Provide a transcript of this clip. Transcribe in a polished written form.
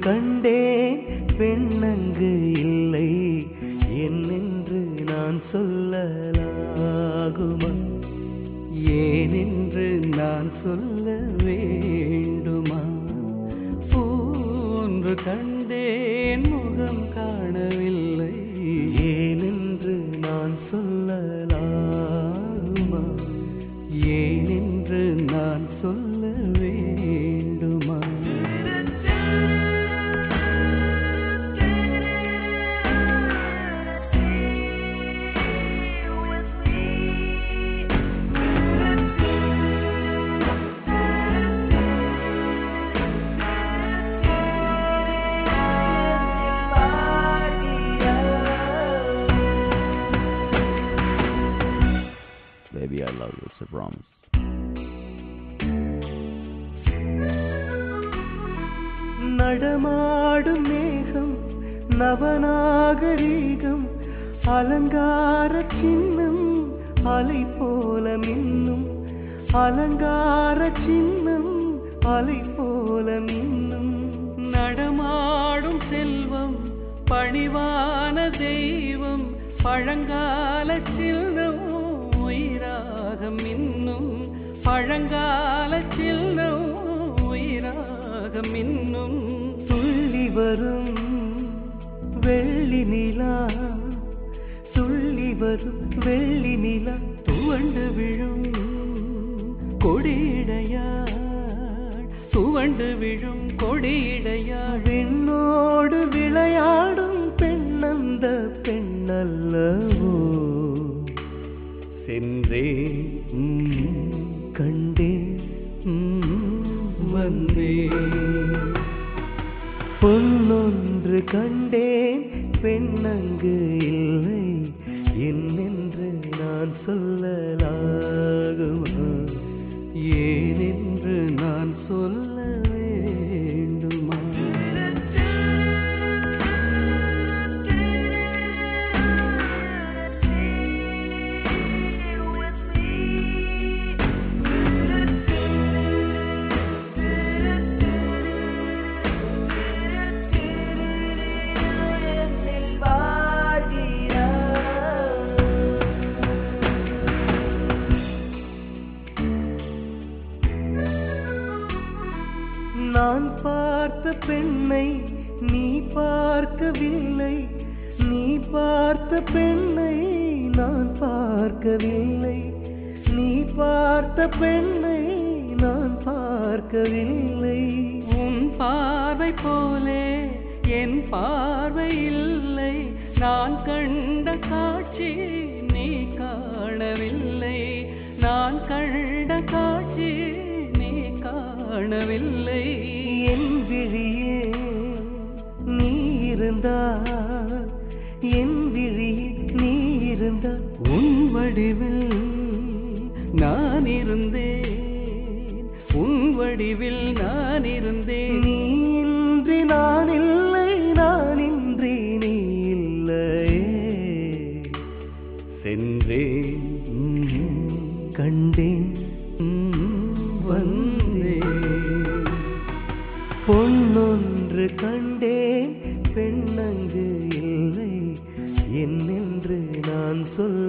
கண்டேன் பெண்ணங்கு இல்லை என்னென்று நான் சொல்லலாகுமா ஏனென்று நான் சொல்ல வேண்டுமா போன்று கண்டேன் முகம் காணவில்லை ஏனென்று நான் சொல்லலாகுமா ஏனென்று நான் சொல்ல வேண்டுமா Baby, I love you, it's a promise. நடமாடும் மேகம் நவநாகரீகம் அலங்கார சின்னம் அலை போல மின்னும் அலங்கார சின்னம் அலை போல மின்னும் நடமாடும் செல்வம் பணிவான தெய்வம் பழங்கால சின்னம் உயிராக மின்னும் பழங்கால சின்னம் உயிராக மின்னும் துள்ளி வரும் வெள்ளி நிலா துள்ளி வரும் வெள்ளி நிலா துவண்டு விழும் கொடியிடையாள் துவண்டு விழும் கொடியிடையாள் என்னோடு விளையாடும் பெண்ணந்த பெண்ணல்லவோ சென்றேன் கண்டேன் வந்தேன் பொன்னொன்று கண்டேன் பெண்ணங்கு இல்லை என்னென்று நான் சொல்லலாகுமா ஏனென்று நான் சொல்ல வேண்டுமா நான் பார்த்த பெண்ணை நீ பார்க்கவில்லை நீ பார்த்த பெண்ணை நான் பார்க்கவில்லை நீ பார்த்த பெண்ணை நான் பார்க்கவில்லை உன் பார்வை போலே என் பார்வை இல்லை நான் கண்ட காட்சி நீ காணவில்லை நான் கண்ட காட்சி காணவில்லை என் விழியே நீ இருந்தால் என் விழியே நீ இருந்தால் உன் வடிவில் நான் இருந்தேன் உன் வடிவில் நான் இருந்தேன் நீ இன்றி நான் இல்லை நான் இன்றி நீ இல்லையே சென்றேன் கண்டேன் பொன்னொன்று கண்டேன் பெண்ணங்கு இல்லை என்னென்று நான் சொல்ல